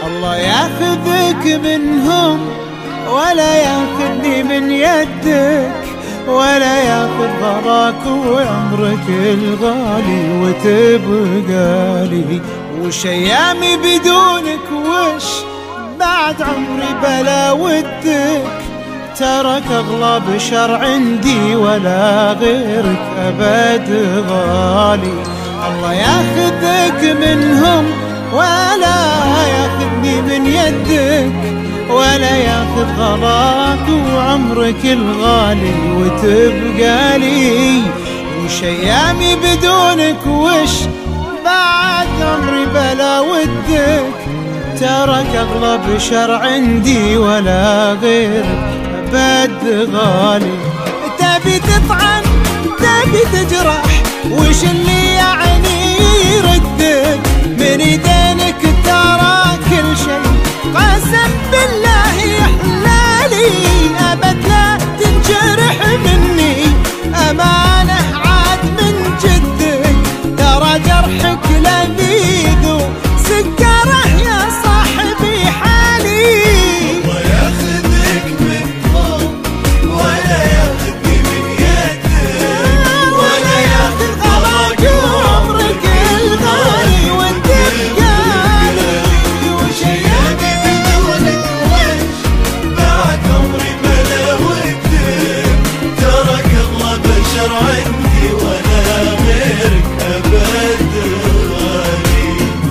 الله ياخذك منهم ولا ياخذني من يدك، ولا ياخذ غراك وعمرك الغالي وتبقى لي. وش ايامي بدونك، وش بعد عمري بلا ودك، ترك اغلى بشر عندي ولا غيرك ابد غالي. الله ياخذك منهم ولا ياخذني من يدك، ولا ياخذ غلاك وعمرك الغالي وتبقى لي. وش ايامي بدونك، وش بعد عمري بلا ودك، ترك اغلى بشر عندي ولا غيرك ابد غالي. تبي تطعن تبي تجرح، وش اللي يعني يردك، من ايدينك ترى كل شيء قسم بالله يحلالي. ابد لا تنجرح مني امانه عاد من جدك، ترى جرحك لذيذ وسكره يا صاحبي حالي. الله ياخذك منهم ولا ياخذني من يدك، ولا ياخذ غلاك وعمرك الغالي وتبقى لي. وش ايامي بدونك، وش بعد عمري بلا ودك، ترك اغلى بشر عندي ولا غيرك ابد غالي.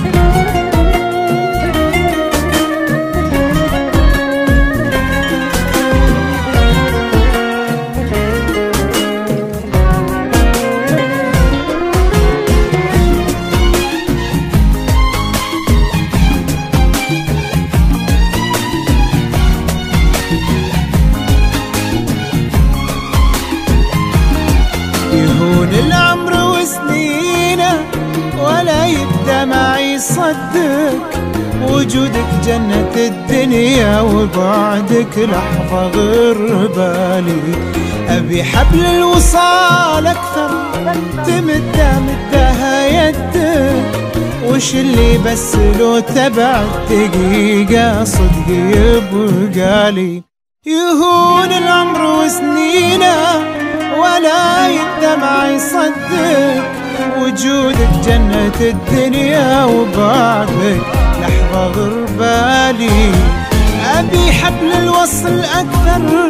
يهون العمر وسنينه ولا يبدا معي صدق، وجودك جنة الدنيا وبعدك لحظة غربالي. أبي حبل الوصال أكثر مدها يدك، وش اللي بس لو تبعد دقيقة صدق يبقى لي. يهون العمر وسنينه ولا يبدا يصدق، وجودك جنة الدنيا وبعدك لحظة غربالي. أبي حبل الوصل أكثر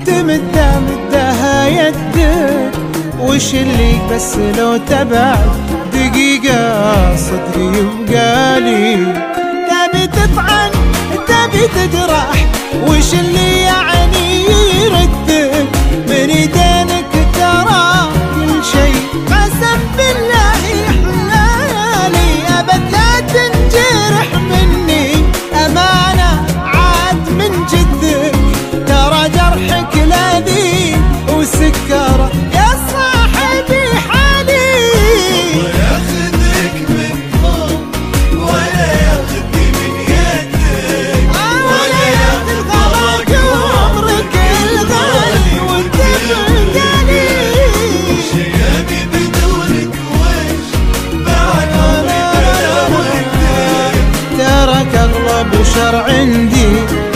مدها يدك، وش اللي بس لو تبعد دقيقة صدق يبقى لي. تبي تطعن تبي تجرح، وش اللي يعني يردك، من ايدينك ترى كل شيء قسم بالله يحلالي. ابد لا تنجرح مني امانه عاد من جدك، ترى جرحك لذيذ وسكره يا صاحبي حالي. الله ياخذك منهم ولا ياخذني من يدك، ولا ياخذ غلاك وعمرك الغالي وتبقى لي. وش ايامي بدونك، وش بعد عمري بلا ودك، ترك اغلى بشر عندي